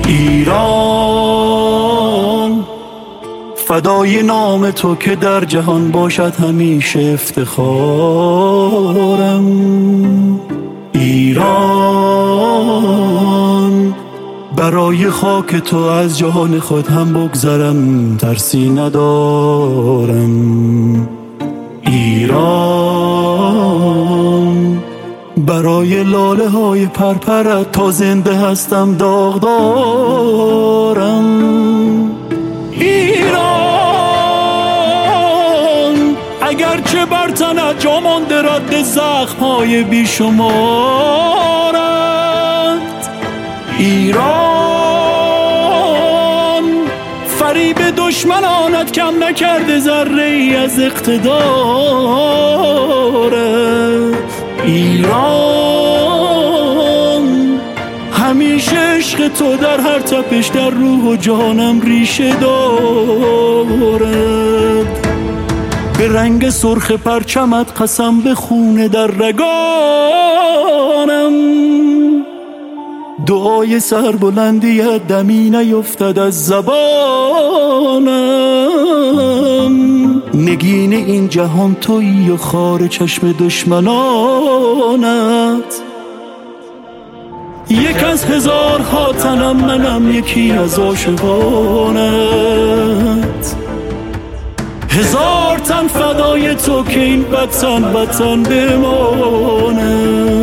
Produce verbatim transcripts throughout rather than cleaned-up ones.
ایران فدای نام تو که در جهان باشد همیشه افتخارم. ایران برای خاک تو از جهان خود هم بگذرم، ترسی ندارم. ایران برای لاله های پرپرت تا زنده هستم داغ دارم. ایران اگرچه بر تنت جا مانده رد زخم‌های بیشمارت. ایران فریب دشمنانت کم نکرده ذره ای از اقتدارت. ایران همیشه عشق تو در هر تپش در روح و جانم ریشه دارد. به رنگ سرخ پرچمت قسم به خون در رگانم. دعای سربلندیت دمی نیفتد از زبانم. نگین این جهان تویی و خار چشم دشمنانت. یک از هزارها تنم منم یکی از عاشقانت. هزار تن فدای تو که این وطن وطن بمانه.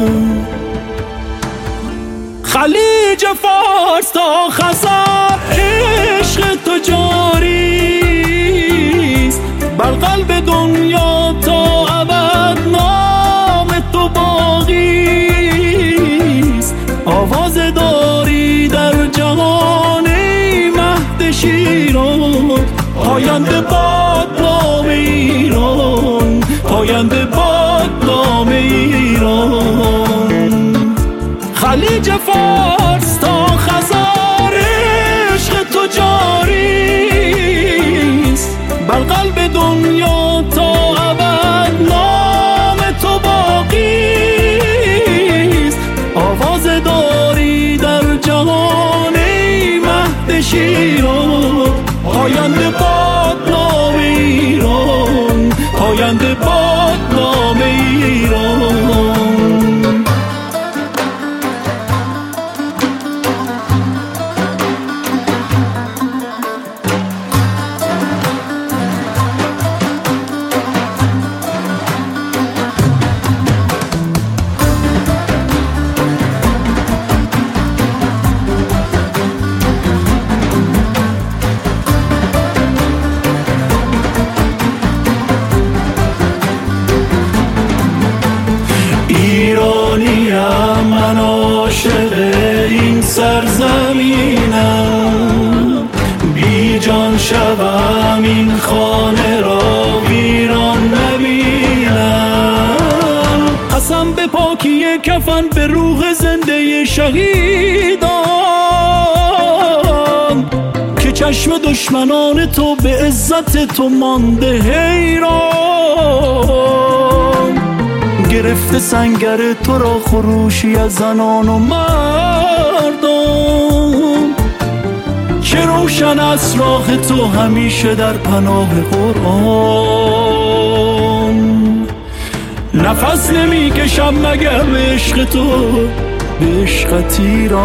خلیج فارس تا خزر عشق تو جاریست. بر قلب دنیا تا ابد نام تو باقیست. آواز داری در جهان ای مهد شیران. پاینده باد نام ایران، پاینده باد نام ایران. خلیج فارس تا خزر عشق تو جاریست. بر قلب دنیا تا ابد نام تو باقیست. آواز داری در جهان ای مهد شیران. پاینده باد نام ایران، پاینده باد نام ایران. ایرانیم من عاشق این سرزمینم. بی جان شوم این خانه را ویران نبینم. قسم به پاکی کفن به روح زنده شهیدان که چشم دشمنان تو به عزت تو مانده حیران. گرفته سنگر تو را خروشی از زنان و مردم که روشن از راه تو همیشه در پناه قرآن. نفس نمی کشم مگر به عشق تو، به عشقت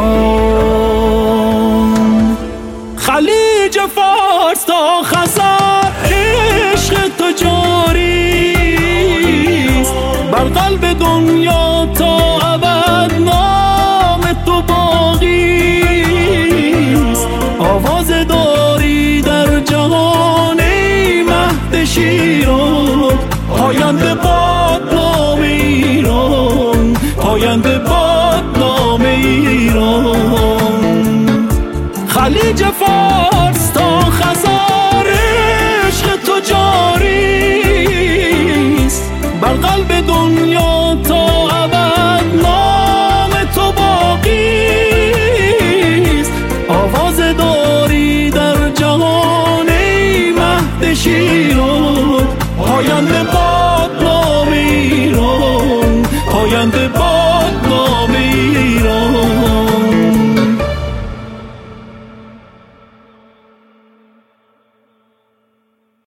ایران. خلیج فارس تا خزر عشق تو جاریست. بر قلب دنیا تا ابد نام تو باقیست. آواز داری در جهان ای مهد شیران. پاینده باد نام ایران، پاینده باد نام ایران. خلیج فارس